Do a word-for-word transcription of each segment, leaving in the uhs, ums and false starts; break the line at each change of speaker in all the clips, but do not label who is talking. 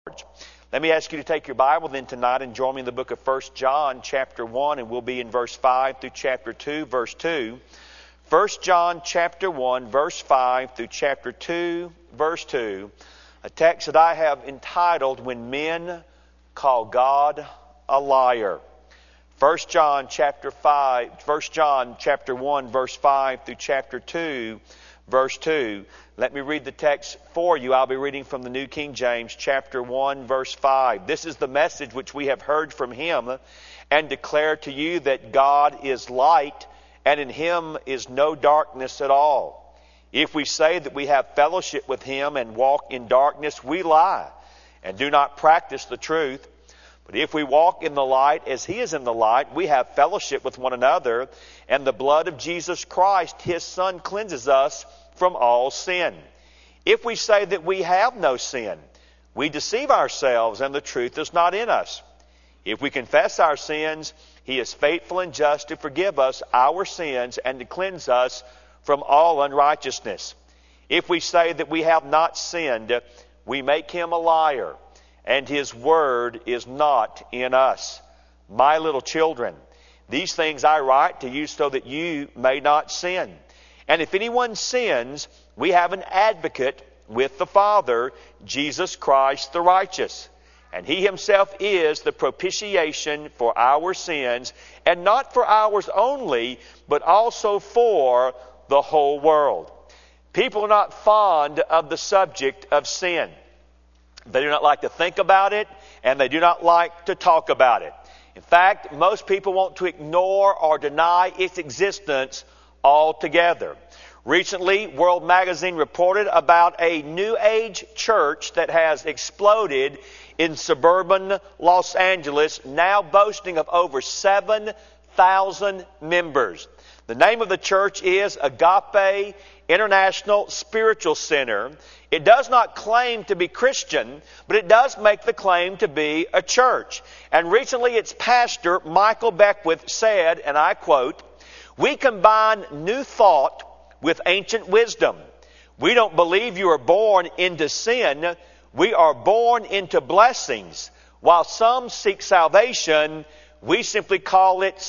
Let me ask you to take your Bible then tonight and join me in the book of First John chapter one, and we'll be in verse five through chapter two, verse two. First John chapter one, verse five through chapter two, verse two. A text that I have entitled, When Men Call God a Liar. First John chapter five, First John chapter one, verse five through chapter two, verse two. Let me read the text for you. I'll be reading from the New King James, chapter one, verse five. This is the message which we have heard from Him and declare to you, that God is light, and in Him is no darkness at all. If we say that we have fellowship with Him and walk in darkness, we lie and do not practice the truth. But if we walk in the light as He is in the light, we have fellowship with one another, and the blood of Jesus Christ, His Son, cleanses us from all sin. If we say that we have no sin, we deceive ourselves, and the truth is not in us. If we confess our sins, He is faithful and just to forgive us our sins and to cleanse us from all unrighteousness. If we say that we have not sinned, we make Him a liar, and His word is not in us. My little children, these things I write to you so that you may not sin. And if anyone sins, we have an advocate with the Father, Jesus Christ the righteous. And He Himself is the propitiation for our sins, and not for ours only, but also for the whole world. People are not fond of the subject of sin. They do not like to think about it, and they do not like to talk about it. In fact, most people want to ignore or deny its existence altogether. Recently, World Magazine reported about a New Age church that has exploded in suburban Los Angeles, now boasting of over seven thousand members. The name of the church is Agape International Spiritual Center. It does not claim to be Christian, but it does make the claim to be a church. And recently its pastor, Michael Beckwith, said, and I quote, "We combine new thought with ancient wisdom. We don't believe you are born into sin. We are born into blessings. While some seek salvation, we simply call it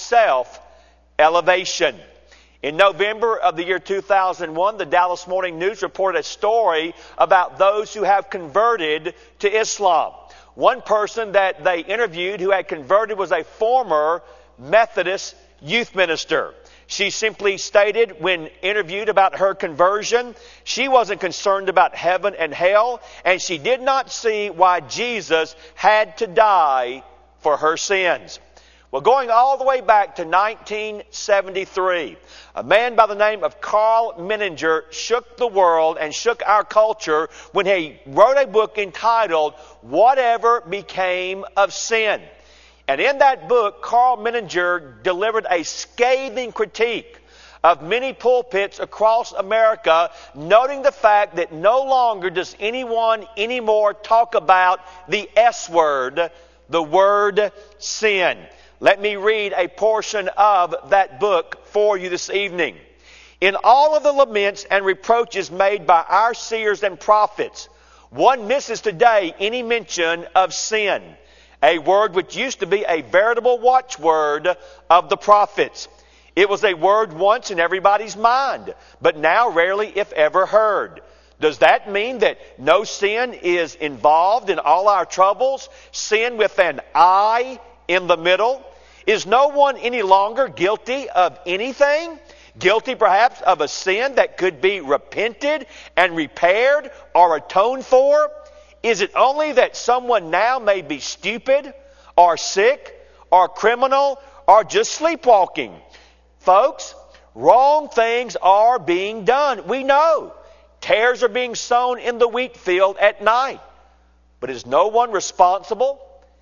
self-elevation." In November of the year two thousand one, the Dallas Morning News reported a story about those who have converted to Islam. One person that they interviewed who had converted was a former Methodist youth minister. She simply stated when interviewed about her conversion, she wasn't concerned about heaven and hell, and she did not see why Jesus had to die for her sins. Well, going all the way back to nineteen seventy-three, a man by the name of Carl Menninger shook the world and shook our culture when he wrote a book entitled, Whatever Became of Sin? And in that book, Carl Menninger delivered a scathing critique of many pulpits across America, noting the fact that no longer does anyone anymore talk about the S word, the word sin. Let me read a portion of that book for you this evening. In all of the laments and reproaches made by our seers and prophets, one misses today any mention of sin, a word which used to be a veritable watchword of the prophets. It was a word once in everybody's mind, but now rarely if ever heard. Does that mean that no sin is involved in all our troubles? Sin with an I in the middle? Is no one any longer guilty of anything? Guilty perhaps of a sin that could be repented and repaired or atoned for? Is it only that someone now may be stupid or sick or criminal or just sleepwalking? Folks, wrong things are being done. We know. Tares are being sown in the wheat field at night. But is no one responsible?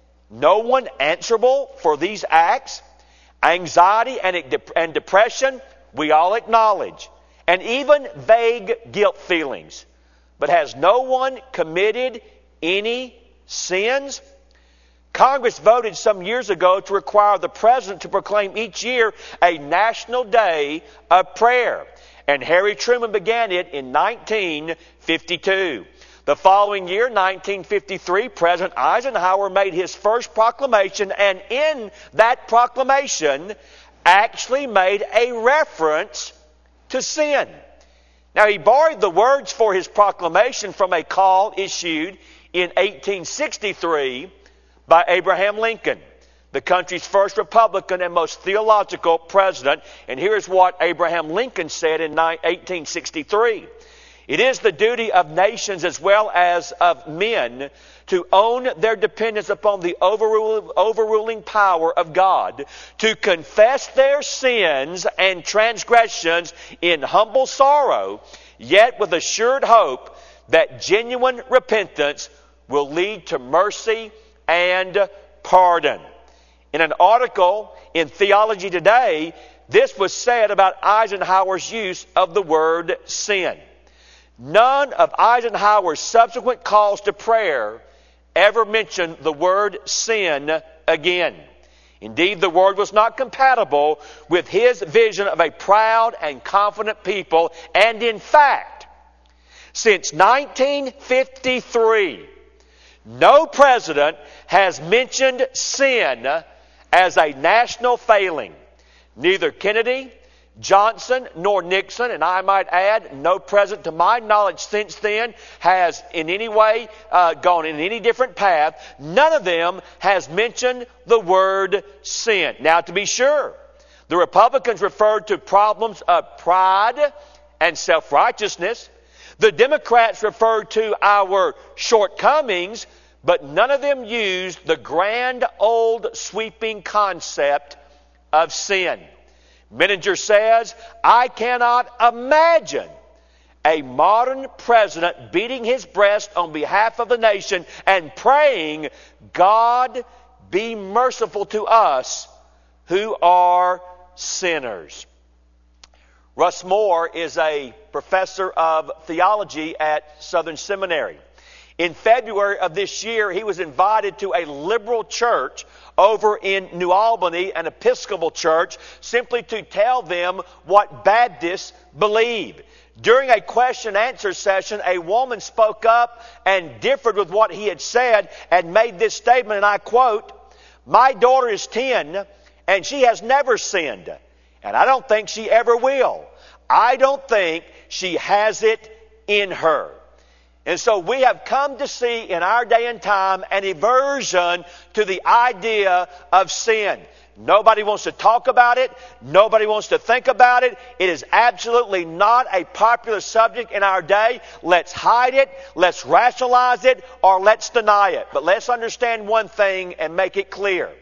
No one answerable for these acts? Anxiety and depression, we all acknowledge. And even vague guilt feelings. But has no one committed any sins? Congress voted some years ago to require the President to proclaim each year a National Day of Prayer. And Harry Truman began it in nineteen fifty-two. The following year, nineteen fifty-three, President Eisenhower made his first proclamation, and in that proclamation actually made a reference to sin. Now, he borrowed the words for his proclamation from a call issued in eighteen sixty-three by Abraham Lincoln, the country's first Republican and most theological president. And here's what Abraham Lincoln said in eighteen sixty-three. It is the duty of nations as well as of men to own their dependence upon the overruling, overruling power of God, to confess their sins and transgressions in humble sorrow, yet with assured hope that genuine repentance will lead to mercy and pardon. In an article in Theology Today, this was said about Eisenhower's use of the word sin. None of Eisenhower's subsequent calls to prayer ever mentioned the word sin again. Indeed, the word was not compatible with his vision of a proud and confident people. And in fact, since nineteen fifty-three, no president has mentioned sin as a national failing. Neither Kennedy, Johnson, nor Nixon, and I might add, no president to my knowledge since then has in any way uh, gone in any different path. None of them has mentioned the word sin. Now, to be sure, the Republicans referred to problems of pride and self-righteousness. The Democrats referred to our shortcomings, but none of them used the grand old sweeping concept of sin. Menninger says, I cannot imagine a modern president beating his breast on behalf of the nation and praying, God, be merciful to us who are sinners. Russ Moore is a professor of theology at Southern Seminary. In February of this year, he was invited to a liberal church over in New Albany, an Episcopal church, simply to tell them what Baptists believe. During a question and answer session, a woman spoke up and differed with what he had said and made this statement, and I quote, my daughter is ten and she has never sinned, and I don't think she ever will. I don't think she has it in her. And so we have come to see in our day and time an aversion to the idea of sin. Nobody wants to talk about it. Nobody wants to think about it. It is absolutely not a popular subject in our day. Let's hide it, let's rationalize it, or let's deny it. But let's understand one thing and make it clear.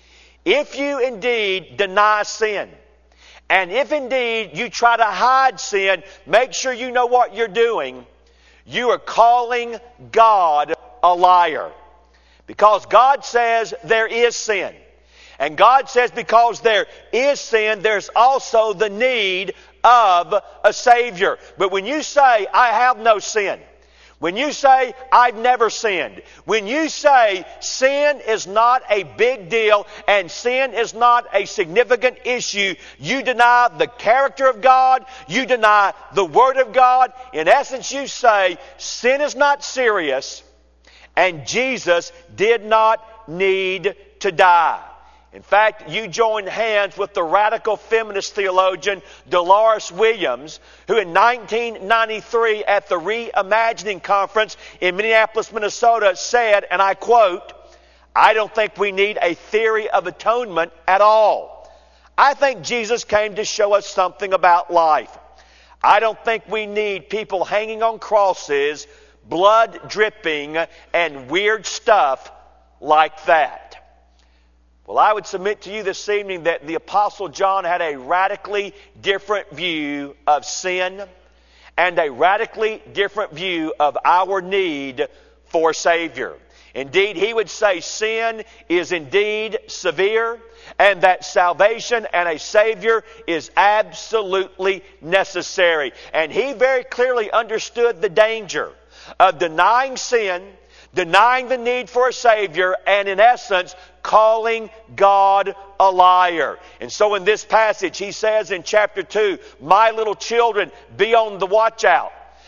If you indeed deny sin, and if indeed you try to hide sin, make sure you know what you're doing. You are calling God a liar. Because God says there is sin. And God says because there is sin, there's also the need of a Savior. But when you say, I have no sin, when you say, I've never sinned, when you say sin is not a big deal and sin is not a significant issue, you deny the character of God, you deny the Word of God. In essence, you say sin is not serious and Jesus did not need to die. In fact, you joined hands with the radical feminist theologian Dolores Williams, who in nineteen ninety-three at the Reimagining Conference in Minneapolis, Minnesota said, and I quote, I don't think we need a theory of atonement at all. I think Jesus came to show us something about life. I don't think we need people hanging on crosses, blood dripping, and weird stuff like that. Well, I would submit to you this evening that the Apostle John had a radically different view of sin and a radically different view of our need for a Savior. Indeed, he would say sin is indeed severe and that salvation and a Savior is absolutely necessary. And he very clearly understood the danger of denying sin, denying the need for a Savior, and in essence, calling God a liar. And so in this passage, he says in chapter two, my little children, be on the watch out.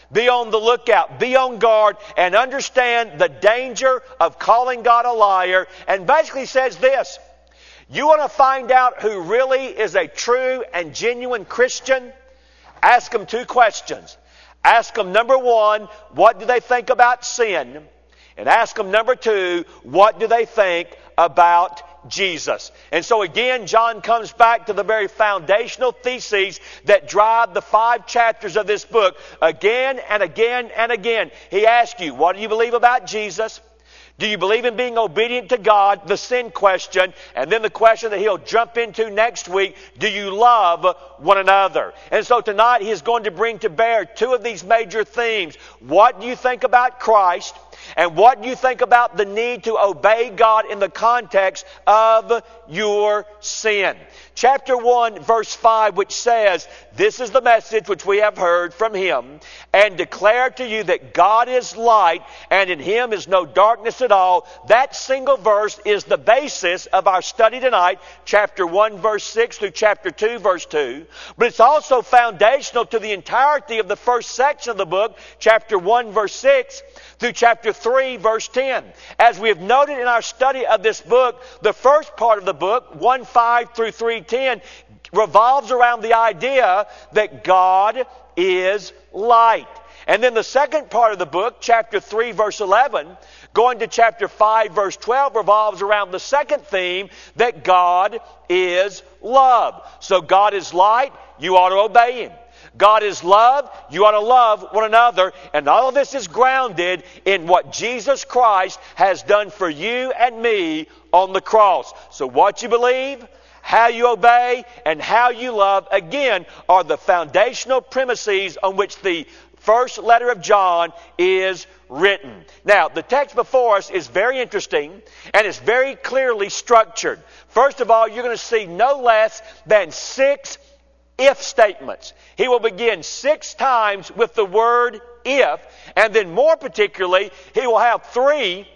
Be on the lookout. Be on guard and understand the danger of calling God a liar. And basically says this: you want to find out who really is a true and genuine Christian? Ask them two questions. Ask them, number one, what do they think about sin? And ask them, number two, what do they think about Jesus? And so again, John comes back to the very foundational theses that drive the five chapters of this book. Again and again and again, he asks you, what do you believe about Jesus? Do you believe in being obedient to God? The sin question. And then the question that he'll jump into next week, do you love one another? And so tonight he is going to bring to bear two of these major themes. What do you think about Christ? And what do you think about the need to obey God in the context of your sin? Chapter one, verse five, which says, this is the message which we have heard from Him, and declare to you that God is light, and in Him is no darkness at all. That single verse is the basis of our study tonight, chapter one, verse six through chapter two, verse two. But it's also foundational to the entirety of the first section of the book, chapter one, verse six, through chapter three, verse ten. As we have noted in our study of this book, the first part of the book, one five through three ten, revolves around the idea that God is light. And then the second part of the book, chapter three, verse eleven, going to chapter five, verse twelve, revolves around the second theme, that God is love. So God is light, you ought to obey Him. God is love, you ought to love one another. And all of this is grounded in what Jesus Christ has done for you and me on the cross. So what you believe, how you obey, and how you love, again, are the foundational premises on which the first letter of John is written. Now, the text before us is very interesting, and it's very clearly structured. First of all, you're going to see no less than six if statements. He will begin six times with the word if, and then more particularly, he will have three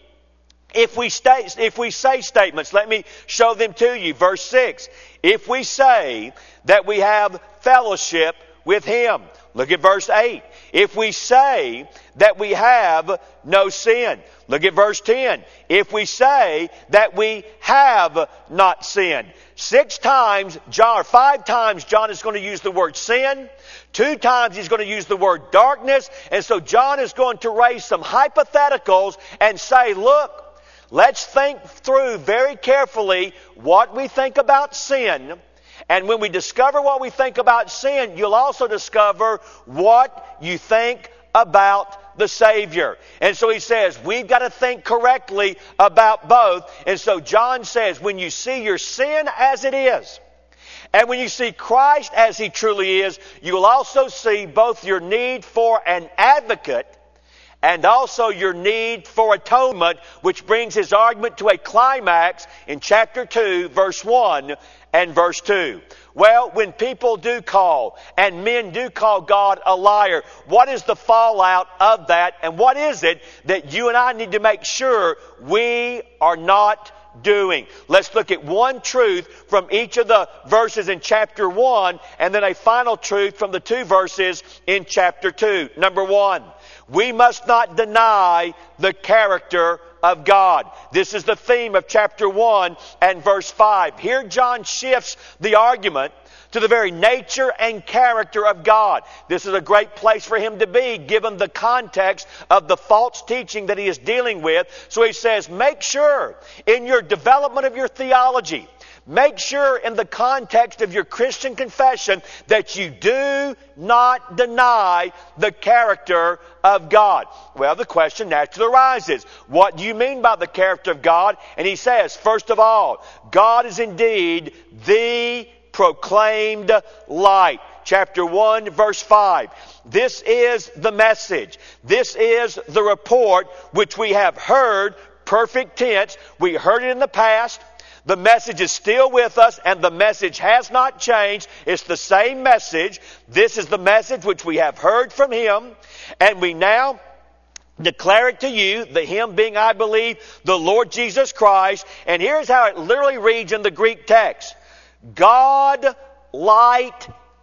if we, stay, if we say statements. Let me show them to you. Verse six, if we say that we have fellowship with Him. Look at verse eight. If we say that we have no sin. Look at verse ten. If we say that we have not sinned. Six times, John, or five times, John is going to use the word sin. Two times he's going to use the word darkness. And so John is going to raise some hypotheticals and say, look, let's think through very carefully what we think about sin. And when we discover what we think about sin, you'll also discover what you think about the Savior. And so he says, we've got to think correctly about both. And so John says, when you see your sin as it is, and when you see Christ as He truly is, you will also see both your need for an advocate and also your need for atonement, which brings his argument to a climax in chapter two, verse one and verse two. Well, when people do call, and men do call God a liar, what is the fallout of that? And what is it that you and I need to make sure we are not doing? Let's look at one truth from each of the verses in chapter one, and then a final truth from the two verses in chapter two. Number one, we must not deny the character of God. This is the theme of chapter one and verse five. Here John shifts the argument to the very nature and character of God. This is a great place for him to be, given the context of the false teaching that he is dealing with. So he says, make sure in your development of your theology, make sure in the context of your Christian confession that you do not deny the character of God. Well, the question naturally arises, what do you mean by the character of God? And he says, first of all, God is indeed the proclaimed light. Chapter one, verse five. This is the message. This is the report which we have heard, perfect tense. We heard it in the past. The message is still with us, and the message has not changed. It's the same message. This is the message which we have heard from Him, and we now declare it to you, the Him being, I believe, the Lord Jesus Christ. And here's how it literally reads in the Greek text. God light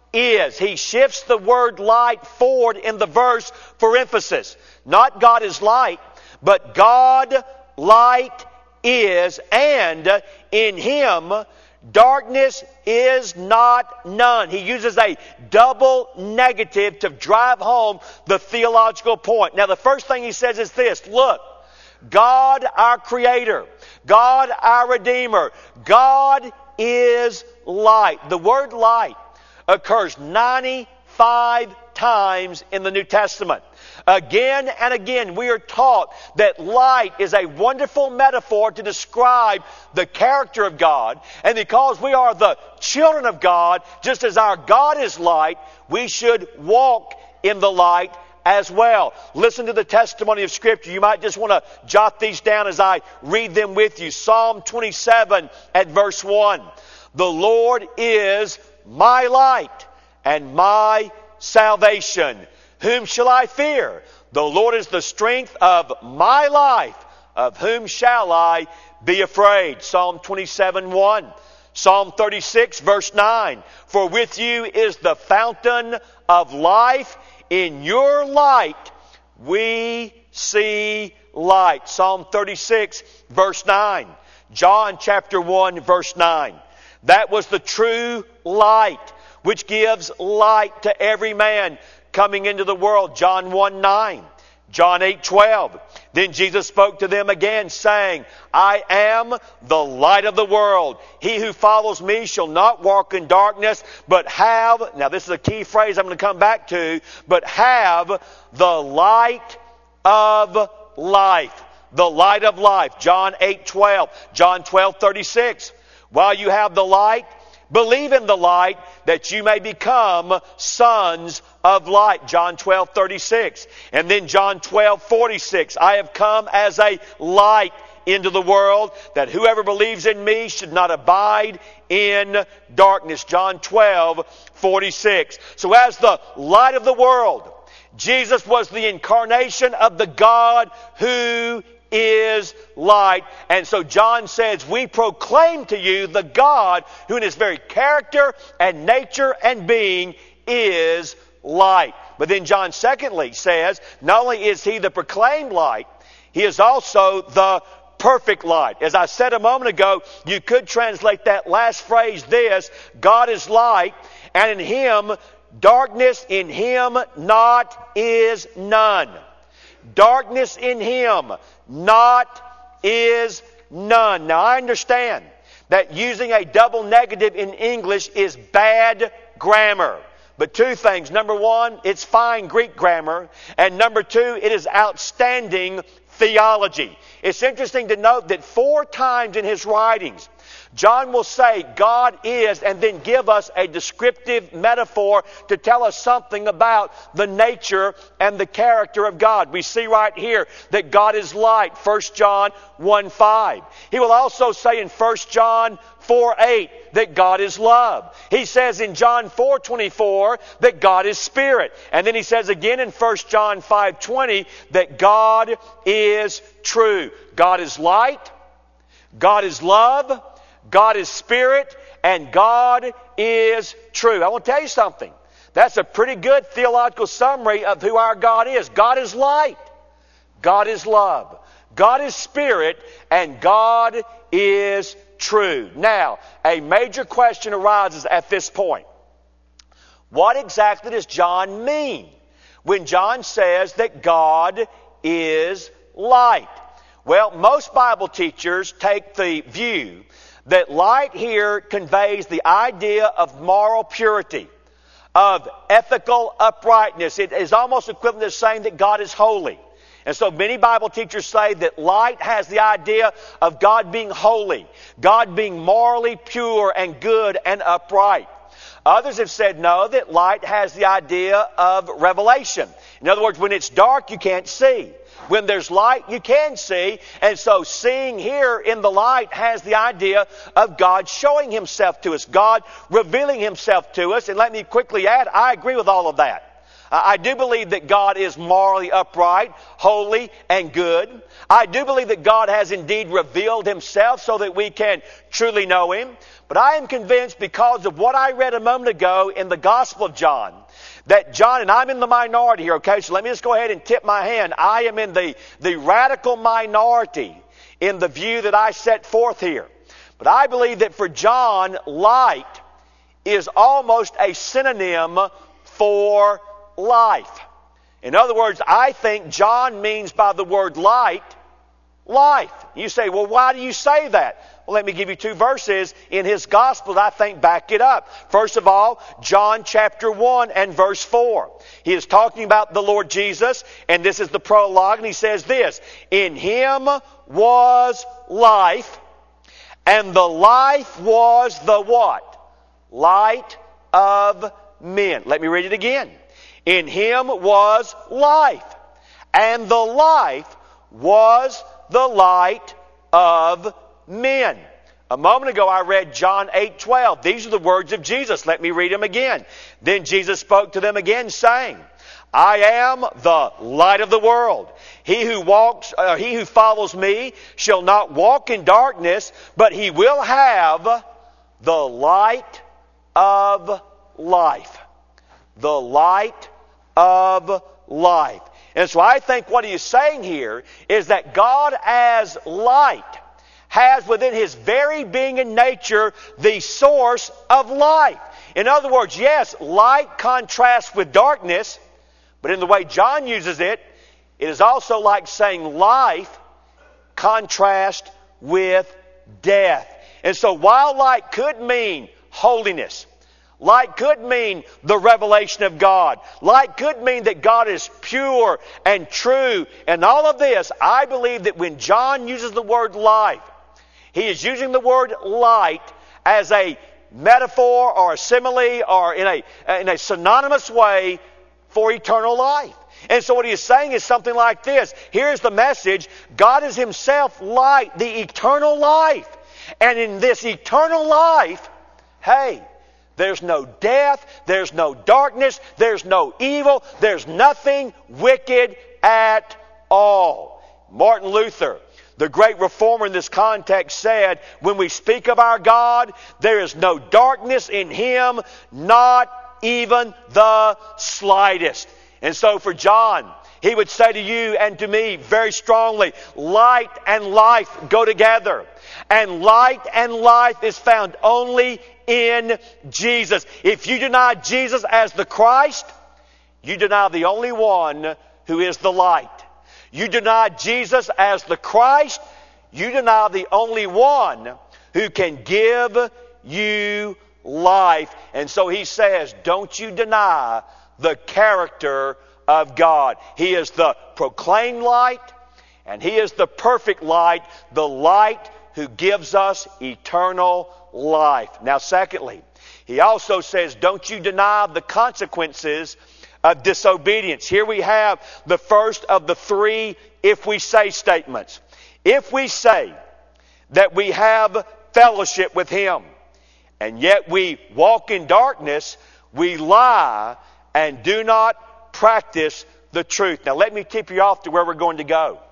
is. He shifts the word light forward in the verse for emphasis. Not God is light, but God light is, and in Him darkness is not none. He uses a double negative to drive home the theological point. Now the first thing he says is this: look, God our Creator, God our Redeemer, God is light. The word light occurs ninety-five times in the New Testament. Again and again we are taught that light is a wonderful metaphor to describe the character of God. And because we are the children of God, just as our God is light, we should walk in the light as well. Listen to the testimony of Scripture. You might just want to jot these down as I read them with you. Psalm twenty-seven at verse one. The Lord is my light and my salvation. Whom shall I fear? The Lord is the strength of my life. Of whom shall I be afraid? Psalm twenty-seven one. Psalm thirty-six verse nine. For with you is the fountain of life. In your light we see light. Psalm thirty-six verse nine. John chapter one verse nine. That was the true light, which gives light to every man coming into the world. John one nine. John eight twelve. Then Jesus spoke to them again, saying, I am the light of the world. He who follows me shall not walk in darkness, but have, now this is a key phrase I'm going to come back to, but have the light of life. The light of life. John eight twelve. John twelve thirty-six. While you have the light, believe in the light, that you may become sons of light. John twelve thirty-six. And then John twelve forty-six. I have come as a light into the world, that whoever believes in me should not abide in darkness. John twelve forty-six. So as the light of the world, Jesus was the incarnation of the God who is light. And so John says, we proclaim to you the God who in His very character and nature and being is light. But then John secondly says, not only is He the proclaimed light, He is also the perfect light. As I said a moment ago, you could translate that last phrase this: God is light, and in Him darkness in Him not is none. Darkness in Him not is none. Now I understand that using a double negative in English is bad grammar. But two things. Number one, it's fine Greek grammar. And number two, it is outstanding theology. It's interesting to note that four times in his writings, John will say God is, and then give us a descriptive metaphor to tell us something about the nature and the character of God. We see right here that God is light, First John one five. He will also say in First John four eight that God is love. He says in John four twenty-four that God is spirit. And then he says again in First John five twenty that God is true. God is light, God is love, God is spirit, and God is true. I want to tell you something. That's a pretty good theological summary of who our God is. God is light. God is love. God is spirit, and God is true. Now, a major question arises at this point. What exactly does John mean when John says that God is light? Well, most Bible teachers take the view that light here conveys the idea of moral purity, of ethical uprightness. It is almost equivalent to saying that God is holy. And so many Bible teachers say that light has the idea of God being holy, God being morally pure and good and upright. Others have said no, that light has the idea of revelation. In other words, when it's dark, you can't see. When there's light, you can see. And so seeing here in the light has the idea of God showing Himself to us, God revealing Himself to us. And let me quickly add, I agree with all of that. I do believe that God is morally upright, holy, and good. I do believe that God has indeed revealed Himself so that we can truly know Him. But I am convinced, because of what I read a moment ago in the Gospel of John, that John, and I'm in the minority here, okay, so let me just go ahead and tip my hand. I am in the, the radical minority in the view that I set forth here. But I believe that for John, light is almost a synonym for life. In other words, I think John means by the word light, life. You say, well, why do you say that? Well, let me give you two verses in his gospel that I think back it up. First of all, John chapter one and verse four. He is talking about the Lord Jesus, and this is the prologue, and he says this: in Him was life, and the life was the what? Light of men. Let me read it again. In Him was life, and the life was the light of men. A moment ago I read John eight twelve. These are the words of Jesus. Let me read them again. Then Jesus spoke to them again, saying, I am the light of the world. He who walks, uh, he who follows me shall not walk in darkness, but he will have the light of life. The light of life. And so I think what he is saying here is that God as light has within His very being and nature the source of life. In other words, yes, light contrasts with darkness, but in the way John uses it, it is also like saying life contrasts with death. And so while light could mean holiness, light could mean the revelation of God, light could mean that God is pure and true, and all of this, I believe that when John uses the word life, he is using the word light as a metaphor or a simile or in a, in a synonymous way for eternal life. And so what he is saying is something like this. Here's the message. God is Himself light, the eternal life. And in this eternal life, hey, there's no death, there's no darkness, there's no evil, there's nothing wicked at all. Martin Luther, the great reformer in this context, said, when we speak of our God, there is no darkness in Him, not even the slightest. And so for John, he would say to you and to me very strongly, light and life go together. And light and life is found only in Jesus. If you deny Jesus as the Christ, you deny the only one who is the light. You deny Jesus as the Christ, you deny the only one who can give you life. And so he says, don't you deny the character of God. He is the proclaimed light, and He is the perfect light, the light who gives us eternal life. Now secondly, he also says, don't you deny the consequences of disobedience. Here we have the first of the three if we say statements. If we say that we have fellowship with Him, and yet we walk in darkness, we lie and do not practice the truth. Now let me tip you off to where we're going to go.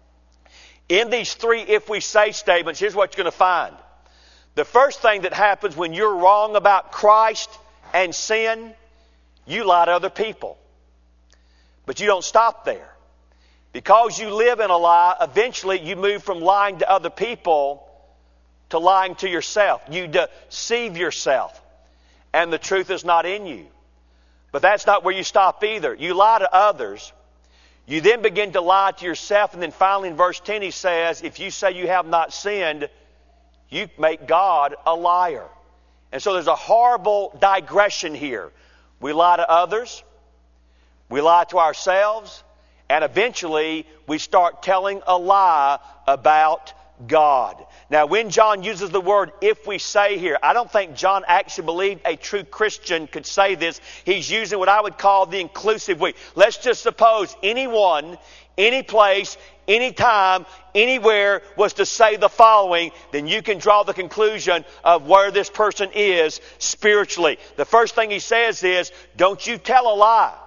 In these three if we say statements, here's what you're going to find. The first thing that happens when you're wrong about Christ and sin, you lie to other people. But you don't stop there. Because you live in a lie, eventually you move from lying to other people to lying to yourself. You deceive yourself. And the truth is not in you. But that's not where you stop either. You lie to others. You then begin to lie to yourself. And then finally in verse ten he says, if you say you have not sinned, you make God a liar. And so there's a horrible digression here. We lie to others. We lie to ourselves. And eventually we start telling a lie about God. Now when John uses the word if we say here, I don't think John actually believed a true Christian could say this. He's using what I would call the inclusive we. Let's just suppose anyone, any place, any time, anywhere was to say the following, then you can draw the conclusion of where this person is spiritually. The first thing he says is, don't you tell a lie.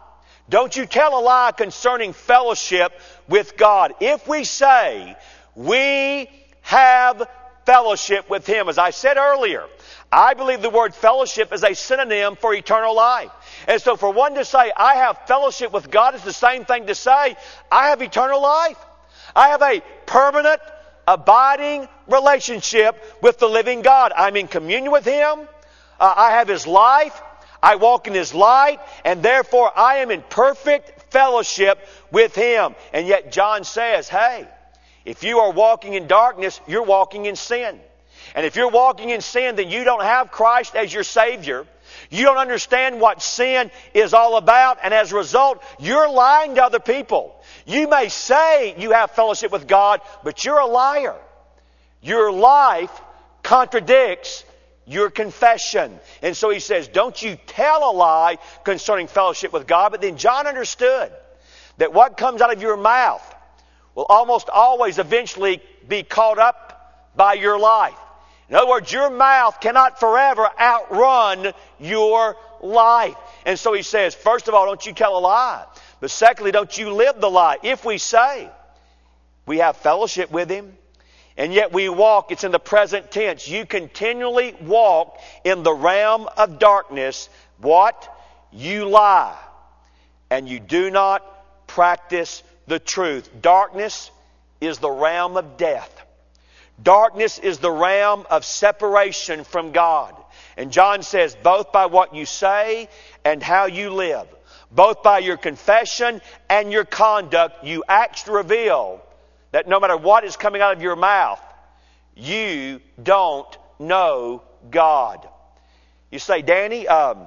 Don't you tell a lie concerning fellowship with God. If we say we have fellowship with Him, as I said earlier, I believe the word fellowship is a synonym for eternal life. And so for one to say, I have fellowship with God, is the same thing to say, I have eternal life. I have a permanent, abiding relationship with the living God. I'm in communion with Him. Uh, I have His life. I walk in His light. And therefore, I am in perfect fellowship with Him. And yet John says, hey, if you are walking in darkness, you're walking in sin. And if you're walking in sin, then you don't have Christ as your Savior. You don't understand what sin is all about. And as a result, you're lying to other people. You may say you have fellowship with God, but you're a liar. Your life contradicts your confession. And so he says, don't you tell a lie concerning fellowship with God. But then John understood that what comes out of your mouth will almost always eventually be caught up by your life. In other words, your mouth cannot forever outrun your life. And so he says, first of all, don't you tell a lie. But secondly, don't you live the lie. If we say we have fellowship with Him, and yet we walk, it's in the present tense, you continually walk in the realm of darkness, what? You lie. And you do not practice the truth. Darkness is the realm of death. Darkness is the realm of separation from God. And John says, both by what you say and how you live, both by your confession and your conduct, you actually reveal that no matter what is coming out of your mouth, you don't know God. You say, Danny, um,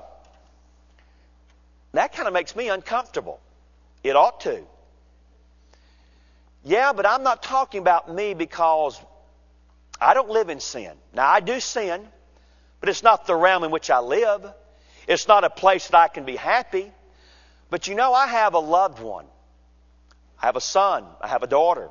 that kind of makes me uncomfortable. It ought to. Yeah, but I'm not talking about me because I don't live in sin. Now, I do sin, but it's not the realm in which I live. It's not a place that I can be happy. But you know, I have a loved one. I have a son. I have a daughter.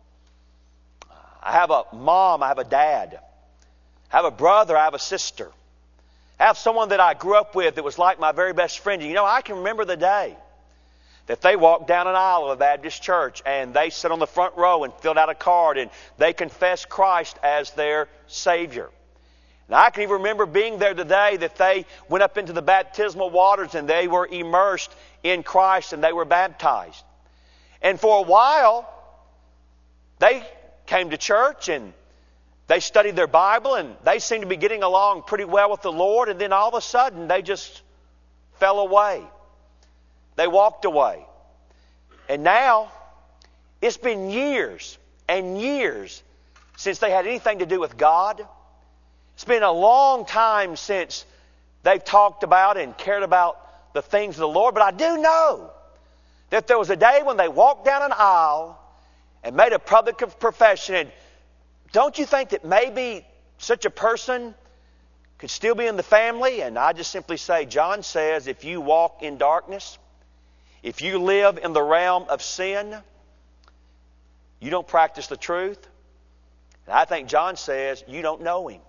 I have a mom. I have a dad. I have a brother. I have a sister. I have someone that I grew up with that was like my very best friend. You know, I can remember the day that they walked down an aisle of a Baptist church and they sat on the front row and filled out a card and they confessed Christ as their Savior. And I can even remember being there the day that they went up into the baptismal waters and they were immersed in Christ and they were baptized. And for a while, they came to church and they studied their Bible and they seemed to be getting along pretty well with the Lord, and then all of a sudden they just fell away. They walked away. And now, it's been years and years since they had anything to do with God. It's been a long time since they've talked about and cared about the things of the Lord. But I do know that there was a day when they walked down an aisle and made a public profession. And don't you think that maybe such a person could still be in the family? And I just simply say, John says, if you walk in darkness, if you live in the realm of sin, you don't practice the truth. And I think John says, you don't know Him.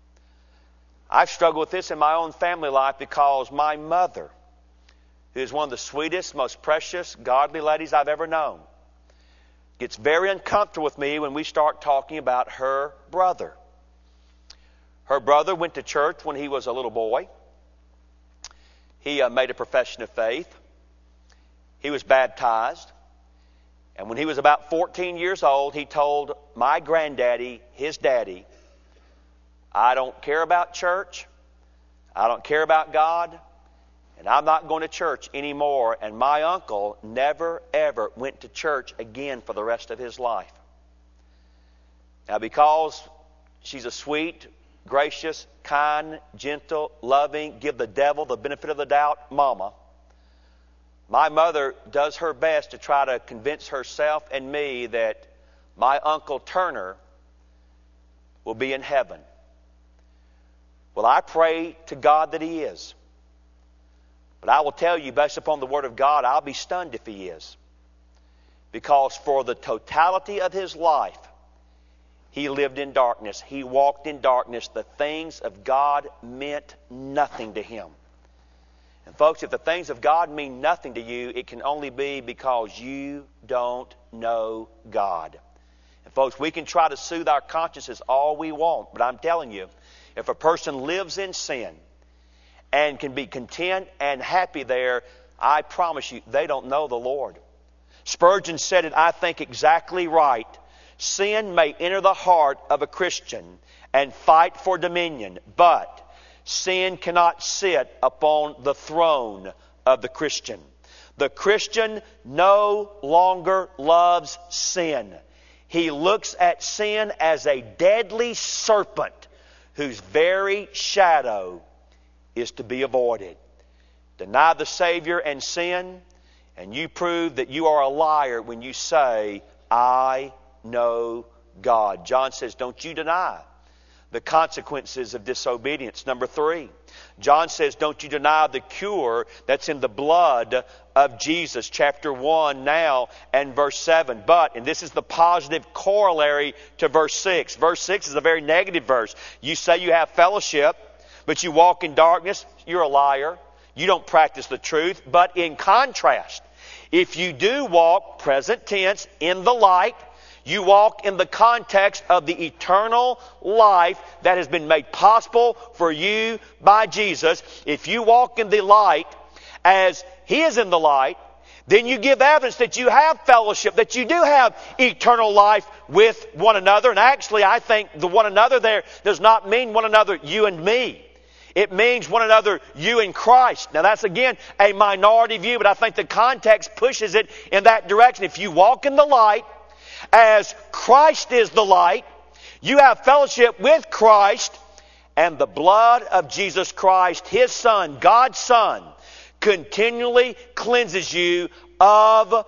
I've struggled with this in my own family life because my mother, who is one of the sweetest, most precious, godly ladies I've ever known, gets very uncomfortable with me when we start talking about her brother. Her brother went to church when he was a little boy. He uh, made a profession of faith. He was baptized. And when he was about fourteen years old, he told my granddaddy, his daddy, I don't care about church. I don't care about God. And I'm not going to church anymore. And my uncle never, ever went to church again for the rest of his life. Now, because she's a sweet, gracious, kind, gentle, loving, give the devil the benefit of the doubt mama, my mother does her best to try to convince herself and me that my Uncle Turner will be in heaven. Well, I pray to God that he is. But I will tell you, based upon the Word of God, I'll be stunned if he is. Because for the totality of his life, he lived in darkness. He walked in darkness. The things of God meant nothing to him. And folks, if the things of God mean nothing to you, it can only be because you don't know God. And folks, we can try to soothe our consciences all we want, but I'm telling you, if a person lives in sin and can be content and happy there, I promise you, they don't know the Lord. Spurgeon said it, I think, exactly right. Sin may enter the heart of a Christian and fight for dominion, but sin cannot sit upon the throne of the Christian. The Christian no longer loves sin. He looks at sin as a deadly serpent whose very shadow is to be avoided. Deny the Savior and sin, and you prove that you are a liar when you say, I know God. John says, don't you deny the consequences of disobedience. Number three, John says, don't you deny the cure that's in the blood of Jesus. Chapter one now and verse seven. But, and this is the positive corollary to verse six. Verse six is a very negative verse. You say you have fellowship, but you walk in darkness. You're a liar. You don't practice the truth. But in contrast, if you do walk, present tense, in the light, you walk in the context of the eternal life that has been made possible for you by Jesus. If you walk in the light as He is in the light, then you give evidence that you have fellowship, that you do have eternal life with one another. And actually, I think the one another there does not mean one another, you and me. It means one another, you and Christ. Now that's again a minority view, but I think the context pushes it in that direction. If you walk in the light, as Christ is the light, you have fellowship with Christ, and the blood of Jesus Christ, His Son, God's Son, continually cleanses you of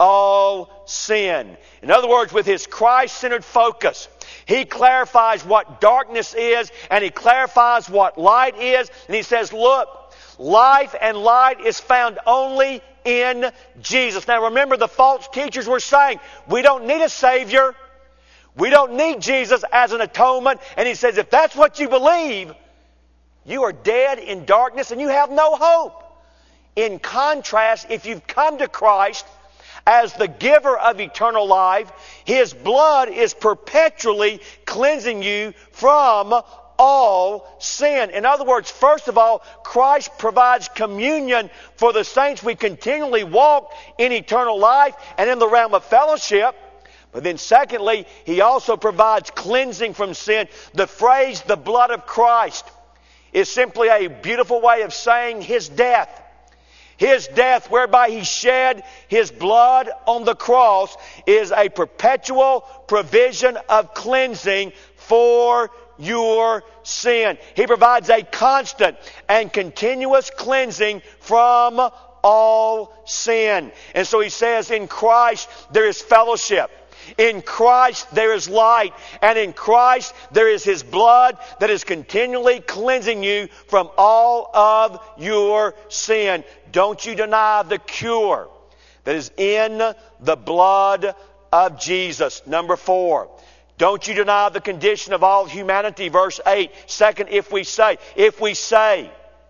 all sin. In other words, with His Christ-centered focus, He clarifies what darkness is, and He clarifies what light is, and He says, look, life and light is found only in Jesus. Now remember, the false teachers were saying, we don't need a Savior. We don't need Jesus as an atonement. And He says, if that's what you believe, you are dead in darkness and you have no hope. In contrast, if you've come to Christ as the giver of eternal life, His blood is perpetually cleansing you from all sin. In other words, first of all, Christ provides communion for the saints. We continually walk in eternal life and in the realm of fellowship. But then secondly, He also provides cleansing from sin. The phrase, the blood of Christ, is simply a beautiful way of saying His death. His death, whereby He shed His blood on the cross, is a perpetual provision of cleansing for your sin. He provides a constant and continuous cleansing from all sin. And so He says, in Christ there is fellowship. In Christ there is light. And in Christ there is His blood that is continually cleansing you from all of your sin. Don't you deny the cure that is in the blood of Jesus. Number four, don't you deny the condition of all humanity. Verse eight. Second, if we say, if we say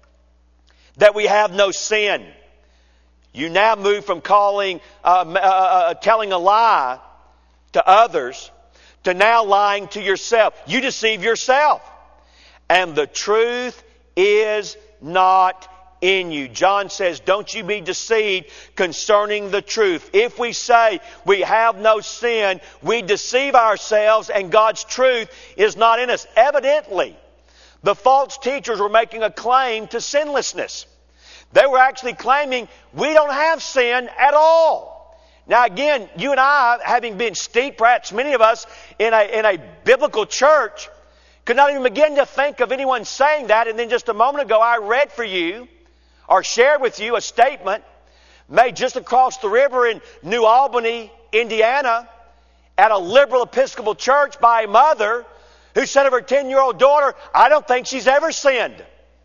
that we have no sin, you now move from calling, uh, uh, uh, telling a lie to others to now lying to yourself. You deceive yourself. And the truth is not in you. John says, don't you be deceived concerning the truth. If we say we have no sin, we deceive ourselves and God's truth is not in us. Evidently, the false teachers were making a claim to sinlessness. They were actually claiming we don't have sin at all. Now again, you and I, having been steeped, perhaps many of us, in a, in a biblical church, could not even begin to think of anyone saying that. And then just a moment ago, I read for you, or shared with you, a statement made just across the river in New Albany, Indiana, at a liberal Episcopal church by a mother who said of her ten-year-old daughter, I don't think she's ever sinned.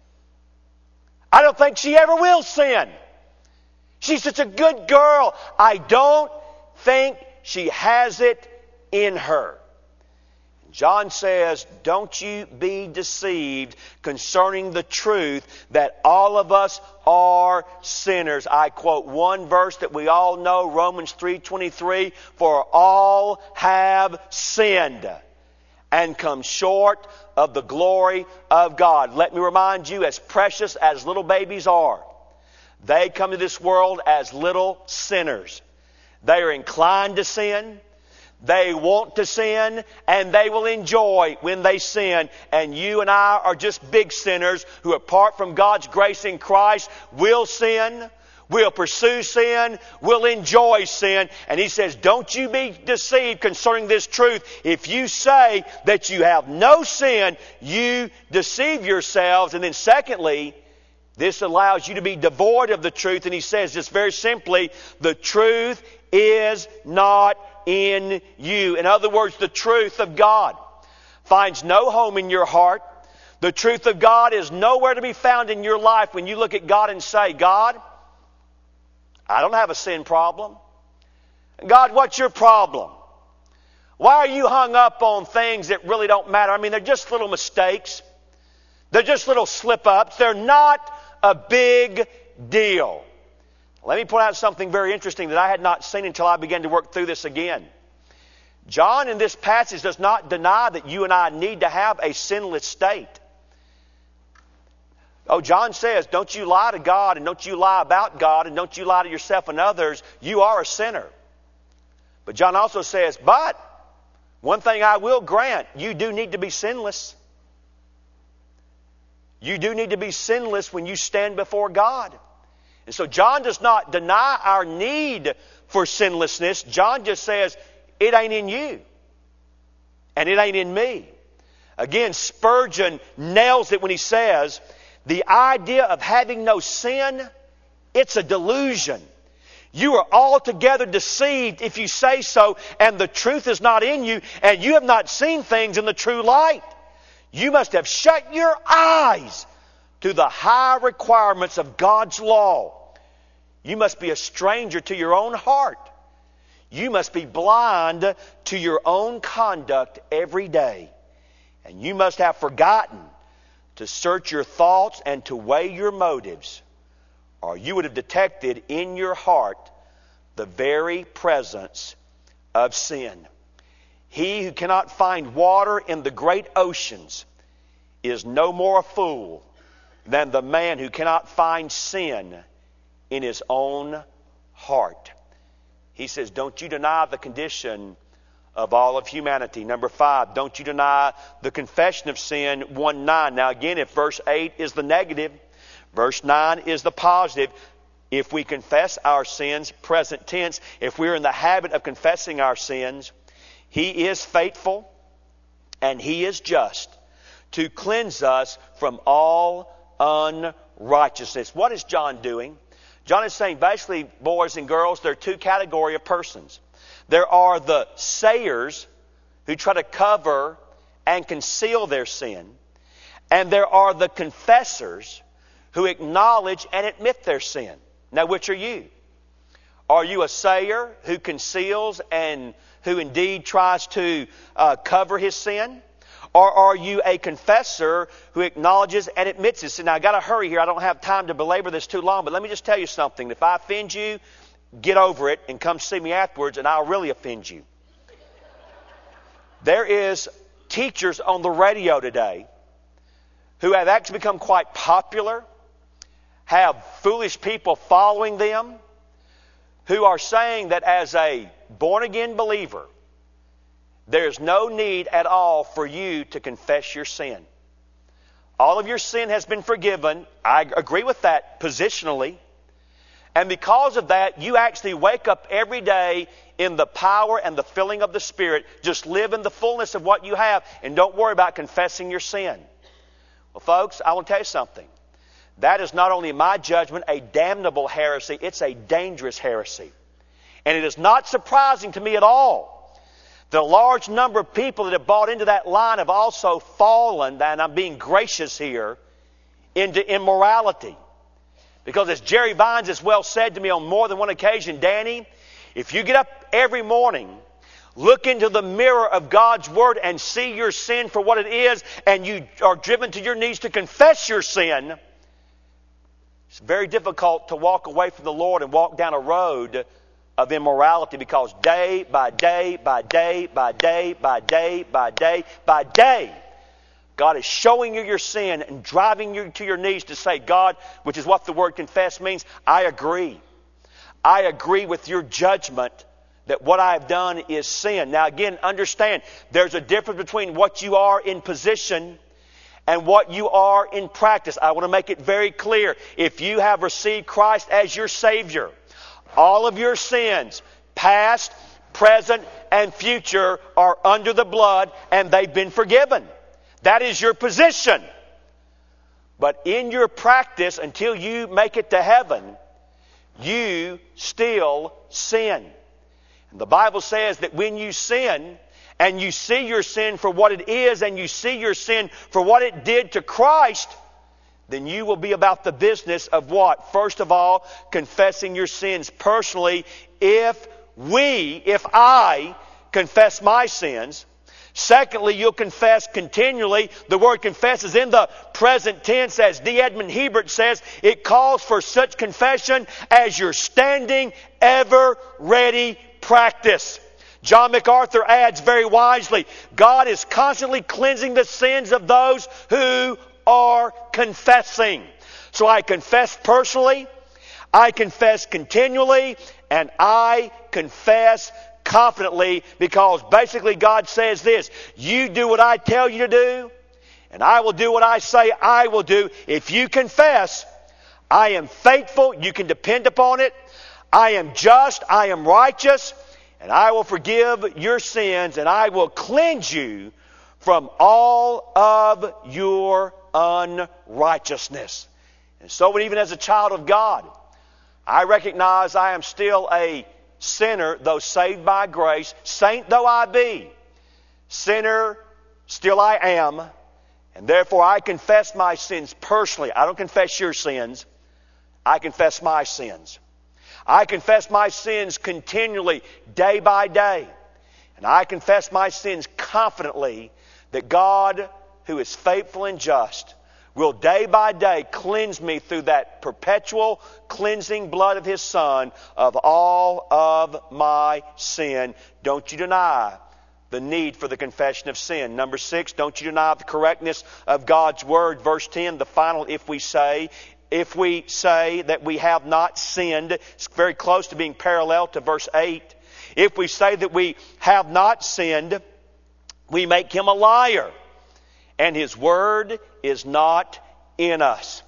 I don't think she ever will sin. She's such a good girl. I don't think she has it in her. John says, don't you be deceived concerning the truth that all of us are sinners. I quote one verse that we all know, Romans three twenty-three, for all have sinned and come short of the glory of God. Let me remind you, as precious as little babies are, they come to this world as little sinners. They are inclined to sin. They want to sin, and they will enjoy when they sin. And you and I are just big sinners who, apart from God's grace in Christ, will sin, will pursue sin, will enjoy sin. And He says, don't you be deceived concerning this truth. If you say that you have no sin, you deceive yourselves. And then secondly, this allows you to be devoid of the truth. And He says just very simply, the truth is not in you. In other words, the truth of God finds no home in your heart. The truth of God is nowhere to be found in your life when you look at God and say, God, I don't have a sin problem. God, what's your problem? Why are you hung up on things that really don't matter? I mean, they're just little mistakes. They're just little slip-ups. They're not a big deal. Let me point out something very interesting that I had not seen until I began to work through this again. John in this passage does not deny that you and I need to have a sinless state. Oh, John says, don't you lie to God, and don't you lie about God, and don't you lie to yourself and others. You are a sinner. But John also says, but one thing I will grant, you do need to be sinless. You do need to be sinless when you stand before God. And so John does not deny our need for sinlessness. John just says, it ain't in you. And it ain't in me. Again, Spurgeon nails it when he says, the idea of having no sin, it's a delusion. You are altogether deceived if you say so, and the truth is not in you, and you have not seen things in the true light. You must have shut your eyes to the high requirements of God's law. You must be a stranger to your own heart. You must be blind to your own conduct every day. And you must have forgotten to search your thoughts and to weigh your motives, or you would have detected in your heart the very presence of sin. He who cannot find water in the great oceans is no more a fool than the man who cannot find sin in his own heart. He says, don't you deny the condition of all of humanity. Number five, don't you deny the confession of sin, one nine. Now again, if verse eight is the negative, verse nine is the positive. If we confess our sins, present tense, if we're in the habit of confessing our sins, He is faithful and He is just to cleanse us from all unrighteousness. What is John doing? John is saying, basically, boys and girls, there are two categories of persons. There are the sayers who try to cover and conceal their sin. And there are the confessors who acknowledge and admit their sin. Now, which are you? Are you a sayer who conceals and who indeed tries to uh, cover his sin? Or are you a confessor who acknowledges and admits his sin? Now, I've got to hurry here. I don't have time to belabor this too long. But let me just tell you something. If I offend you, get over it and come see me afterwards, and I'll really offend you. There is teachers on the radio today who have actually become quite popular, have foolish people following them, who are saying that as a born-again believer, there's no need at all for you to confess your sin. All of your sin has been forgiven. I agree with that positionally. And because of that, you actually wake up every day in the power and the filling of the Spirit. Just live in the fullness of what you have and don't worry about confessing your sin. Well, folks, I want to tell you something. That is not only in my judgment a damnable heresy, it's a dangerous heresy. And it is not surprising to me at all that a large number of people that have bought into that line have also fallen, and I'm being gracious here, into immorality. Because as Jerry Vines has well said to me on more than one occasion, Danny, if you get up every morning look into the mirror of God's Word and see your sin for what it is, and you are driven to your knees to confess your sin, it's very difficult to walk away from the Lord and walk down a road of immorality, because day by day by day by day by day by day by day, God is showing you your sin and driving you to your knees to say, God, which is what the word confess means, I agree. I agree with your judgment that what I have done is sin. Now again, understand, there's a difference between what you are in position and what you are in practice. I want to make it very clear. If you have received Christ as your Savior, all of your sins, past, present, and future, are under the blood, and they've been forgiven. That is your position. But in your practice, until you make it to heaven, you still sin. And the Bible says that when you sin, and you see your sin for what it is, and you see your sin for what it did to Christ, then you will be about the business of what? First of all, confessing your sins personally. If we, if I confess my sins. Secondly, you'll confess continually. The word confess is in the present tense, as D. Edmund Hebert says. It calls for such confession as your standing, ever ready practice. John MacArthur adds very wisely, God is constantly cleansing the sins of those who are confessing. So I confess personally, I confess continually, and I confess confidently, because basically God says this: you do what I tell you to do, and I will do what I say I will do. If you confess, I am faithful, you can depend upon it. I am just, I am righteous, and I will forgive your sins, and I will cleanse you from all of your unrighteousness. And so even as a child of God, I recognize I am still a sinner, though saved by grace. Saint though I be, sinner still I am. And therefore I confess my sins personally. I don't confess your sins. I confess my sins. I confess my sins continually, day by day. And I confess my sins confidently that God, who is faithful and just, will day by day cleanse me through that perpetual cleansing blood of His Son of all of my sin. Don't you deny the need for the confession of sin. Number six, don't you deny the correctness of God's Word. Verse ten, the final if we say. If we say that we have not sinned, it's very close to being parallel to verse eight. If we say that we have not sinned, we make Him a liar, and His Word is not in us.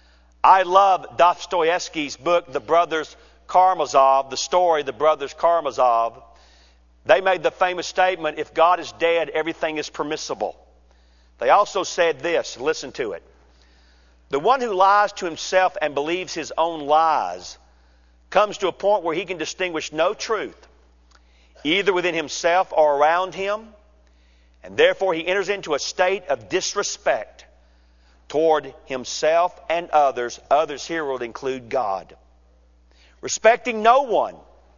I love Dostoevsky's book, The Brothers Karamazov, the story, The Brothers Karamazov. They made the famous statement, if God is dead, everything is permissible. They also said this, listen to it. The one who lies to himself and believes his own lies comes to a point where he can distinguish no truth, either within himself or around him, and therefore he enters into a state of disrespect toward himself and others. Others here would include God. Respecting no one,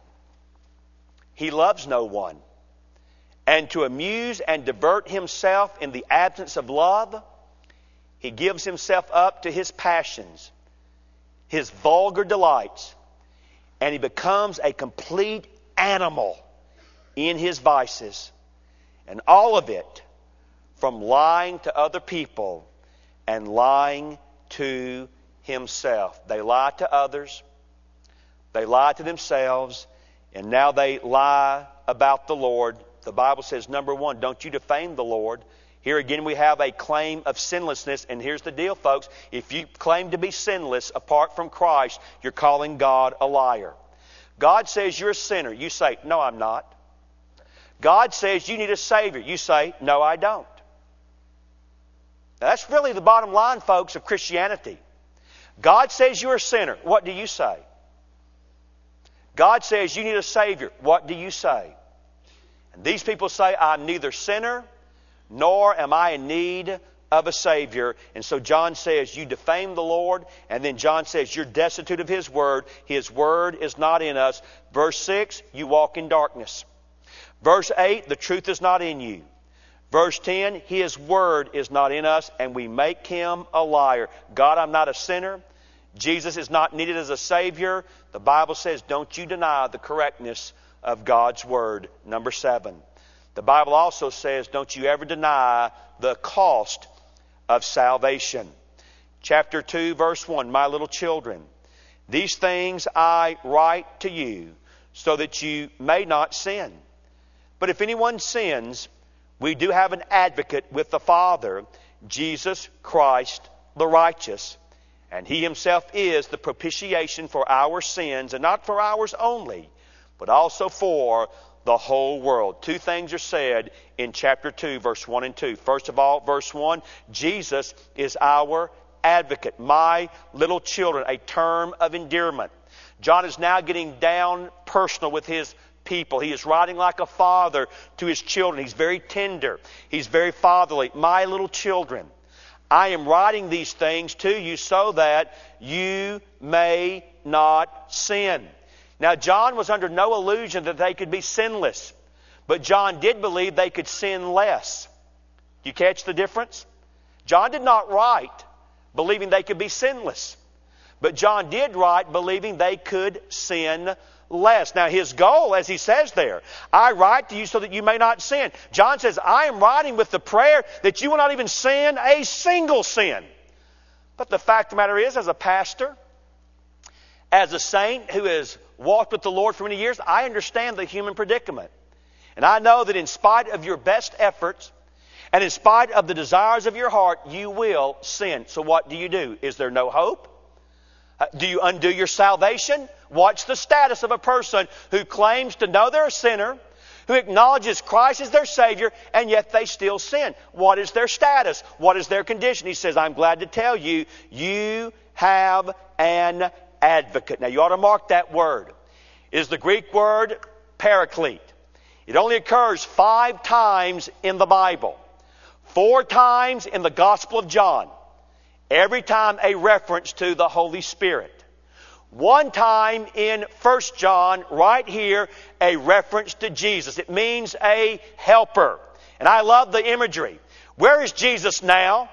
he loves no one. And to amuse and divert himself in the absence of love, he gives himself up to his passions, his vulgar delights, and he becomes a complete animal in his vices. And all of it from lying to other people and lying to himself. They lie to others, they lie to themselves, and now they lie about the Lord. The Bible says, number one, don't you defame the Lord. Here again we have a claim of sinlessness, and here's the deal, folks. If you claim to be sinless apart from Christ, you're calling God a liar. God says you're a sinner. You say, no, I'm not. God says you need a Savior. You say, no, I don't. Now, that's really the bottom line, folks, of Christianity. God says you're a sinner. What do you say? God says you need a Savior. What do you say? And these people say, I'm neither sinner nor am I in need of a Savior. And so John says, you defame the Lord. And then John says, you're destitute of His Word. His Word is not in us. Verse six, you walk in darkness. Verse eight, the truth is not in you. Verse ten, His word is not in us, and we make Him a liar. God, I'm not a sinner. Jesus is not needed as a Savior. The Bible says, don't you deny the correctness of God's word. Number seven. The Bible also says, don't you ever deny the cost of salvation. Chapter two, verse one, my little children, these things I write to you so that you may not sin. But if anyone sins, we do have an advocate with the Father, Jesus Christ the righteous. And He Himself is the propitiation for our sins, and not for ours only, but also for the whole world. Two things are said in chapter two, verse one and two. First of all, verse one, Jesus is our advocate. My little children, a term of endearment. John is now getting down personal with his people. He is writing like a father to his children. He's very tender. He's very fatherly. My little children, I am writing these things to you so that you may not sin. Now, John was under no illusion that they could be sinless, but John did believe they could sin less. You catch the difference? John did not write believing they could be sinless, but John did write believing they could sin less. Now, his goal, as he says there, I write to you so that you may not sin. John says, I am writing with the prayer that you will not even sin a single sin. But the fact of the matter is, as a pastor, as a saint who has walked with the Lord for many years, I understand the human predicament. And I know that in spite of your best efforts, and in spite of the desires of your heart, you will sin. So what do you do? Is there no hope? Uh, do you undo your salvation? What's the status of a person who claims to know they're a sinner, who acknowledges Christ as their Savior, and yet they still sin? What is their status? What is their condition? He says, I'm glad to tell you, you have an advocate. Now, you ought to mark that word. It is the Greek word paraclete. It only occurs five times in the Bible. Four times in the Gospel of John. Every time a reference to the Holy Spirit. One time in First John, right here, a reference to Jesus. It means a helper. And I love the imagery. Where is Jesus now?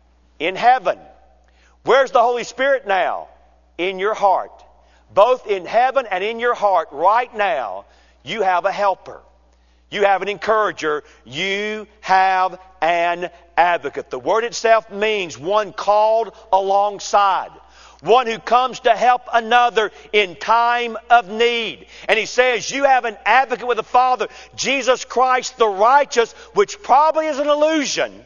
In heaven. Where's the Holy Spirit now? In your heart. Both in heaven and in your heart right now, you have a helper. You have an encourager. You have an advocate. The word itself means one called alongside. One who comes to help another in time of need. And he says, you have an advocate with the Father, Jesus Christ the righteous, which probably is an allusion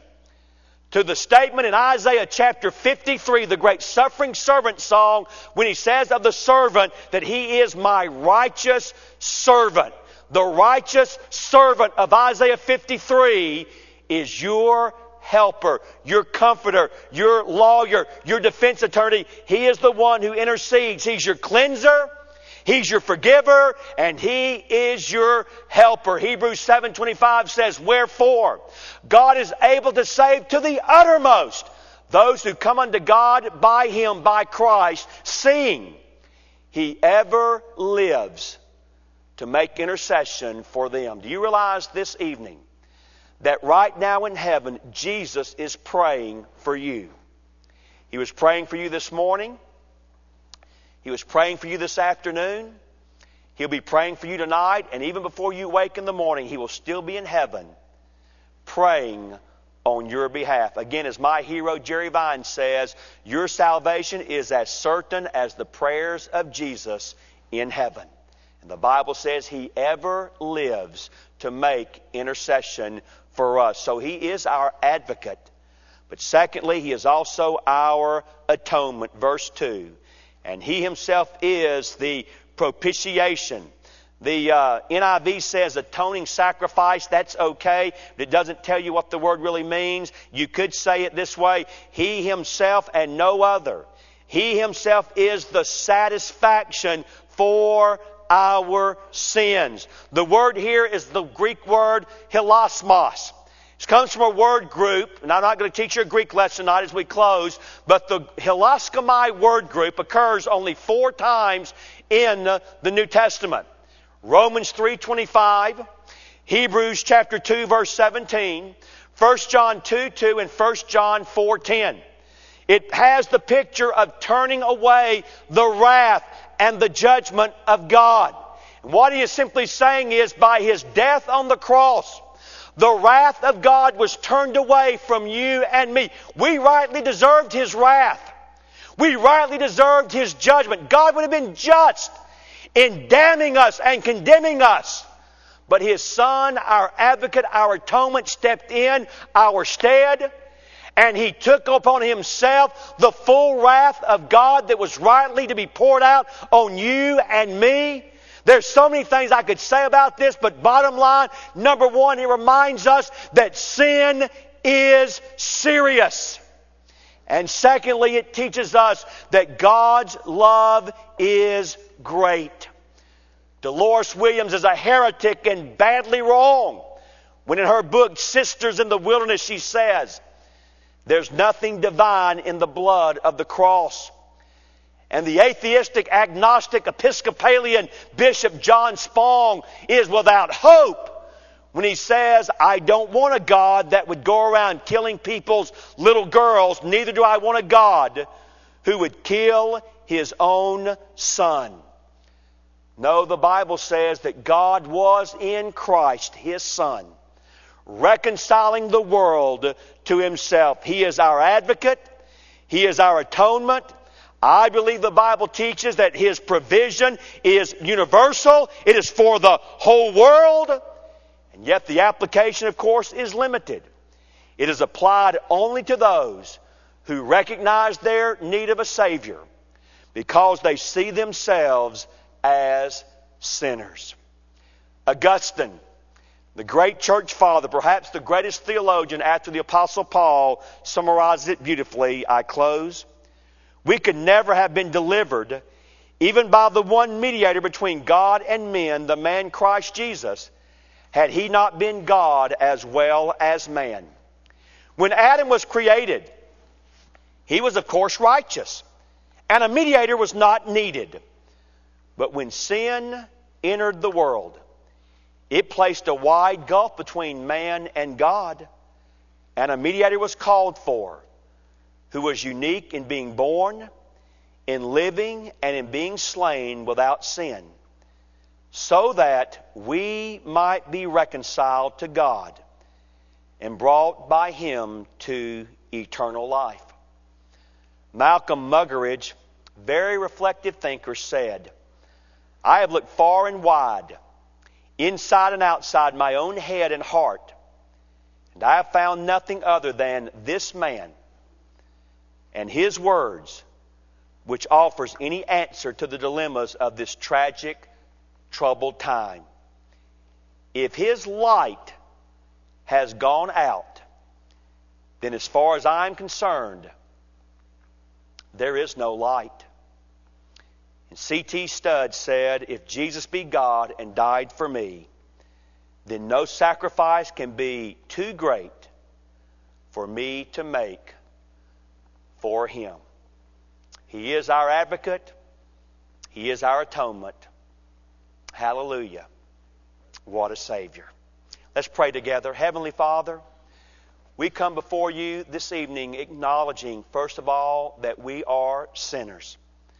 to the statement in Isaiah chapter fifty-three, the great suffering servant song, when he says of the servant that he is my righteous servant. The righteous servant of Isaiah fifty-three is your helper, your comforter, your lawyer, your defense attorney. He is the one who intercedes. He's your cleanser. He's your forgiver, and He is your helper. Hebrews seven twenty-five says, wherefore God is able to save to the uttermost those who come unto God by Him, by Christ, seeing He ever lives to make intercession for them. Do you realize this evening that right now in heaven, Jesus is praying for you? He was praying for you this morning. He was praying for you this afternoon. He'll be praying for you tonight. And even before you wake in the morning, He will still be in heaven praying on your behalf. Again, as my hero Jerry Vine says, your salvation is as certain as the prayers of Jesus in heaven. And the Bible says He ever lives to make intercession for us. So He is our advocate. But secondly, He is also our atonement. Verse two. And He Himself is the propitiation. The uh, N I V says atoning sacrifice. That's okay, but it doesn't tell you what the word really means. You could say it this way. He Himself and no other. He Himself is the satisfaction for our sins. The word here is the Greek word hilasmos. It comes from a word group, and I'm not going to teach you a Greek lesson tonight as we close, but the hilaskomai word group occurs only four times in the New Testament. Romans three twenty-five, Hebrews chapter two, verse seventeen, First John two, two, and First John four, ten. It has the picture of turning away the wrath and the judgment of God. And what he is simply saying is, by His death on the cross, the wrath of God was turned away from you and me. We rightly deserved His wrath. We rightly deserved His judgment. God would have been just in damning us and condemning us. But His Son, our advocate, our atonement, stepped in our stead, and He took upon Himself the full wrath of God that was rightly to be poured out on you and me. There's so many things I could say about this, but bottom line, number one, it reminds us that sin is serious. And secondly, it teaches us that God's love is great. Dolores Williams is a heretic and badly wrong when in her book, Sisters in the Wilderness, she says, there's nothing divine in the blood of the cross. And the atheistic, agnostic, Episcopalian Bishop John Spong is without hope when he says, I don't want a God that would go around killing people's little girls. Neither do I want a God who would kill His own Son. No, the Bible says that God was in Christ, His Son, reconciling the world to Himself. He is our advocate. He is our atonement. I believe the Bible teaches that His provision is universal. It is for the whole world. And yet the application, of course, is limited. It is applied only to those who recognize their need of a Savior because they see themselves as sinners. Augustine, the great church father, perhaps the greatest theologian after the Apostle Paul, summarizes it beautifully. I close. We could never have been delivered, even by the one mediator between God and men, the man Christ Jesus, had He not been God as well as man. When Adam was created, he was of course righteous, and a mediator was not needed. But when sin entered the world, it placed a wide gulf between man and God, and a mediator was called for, who was unique in being born, in living, and in being slain without sin, so that we might be reconciled to God and brought by Him to eternal life. Malcolm Muggeridge, very reflective thinker, said, I have looked far and wide, inside and outside my own head and heart, and I have found nothing other than this man and his words which offers any answer to the dilemmas of this tragic, troubled time. If his light has gone out, then as far as I'm concerned, there is no light. And C T Studd said, if Jesus be God and died for me, then no sacrifice can be too great for me to make for Him. He is our advocate. He is our atonement. Hallelujah. What a Savior. Let's pray together. Heavenly Father, we come before You this evening acknowledging, first of all, that we are sinners.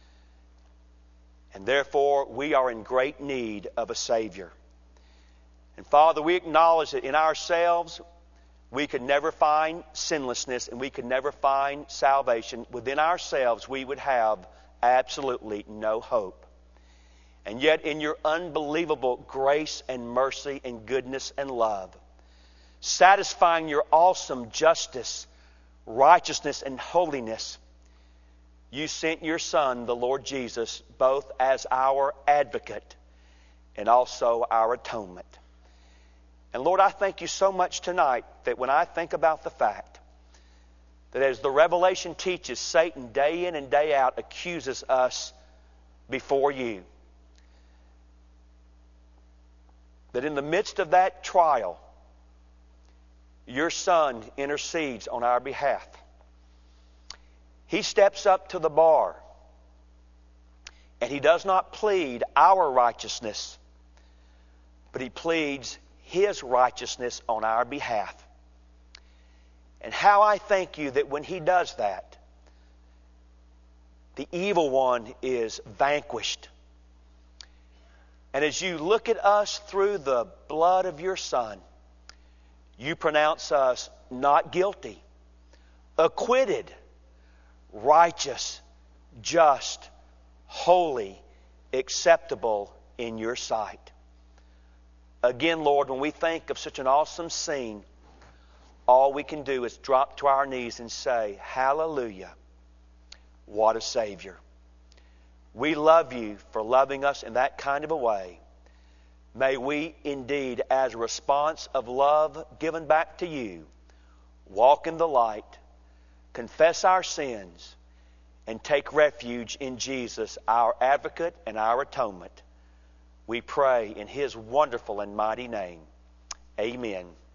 And therefore, we are in great need of a Savior. And Father, we acknowledge that in ourselves, we could never find sinlessness and we could never find salvation. Within ourselves, we would have absolutely no hope. And yet, in Your unbelievable grace and mercy and goodness and love, satisfying Your awesome justice, righteousness, and holiness, You sent Your Son, the Lord Jesus, both as our advocate and also our atonement. And Lord, I thank You so much tonight that when I think about the fact that as the Revelation teaches, Satan day in and day out accuses us before You, that in the midst of that trial, Your Son intercedes on our behalf. He steps up to the bar and He does not plead our righteousness, but He pleads His righteousness on our behalf. And how I thank you that when He does that, the evil one is vanquished. And as you look at us through the blood of your Son, you pronounce us not guilty, acquitted, righteous, just, holy, acceptable in your sight. Again, Lord, when we think of such an awesome scene, all we can do is drop to our knees and say, hallelujah, what a Savior. We love you for loving us in that kind of a way. May we indeed, as a response of love given back to you, walk in the light, confess our sins, and take refuge in Jesus, our advocate and our atonement. We pray in His wonderful and mighty name. Amen.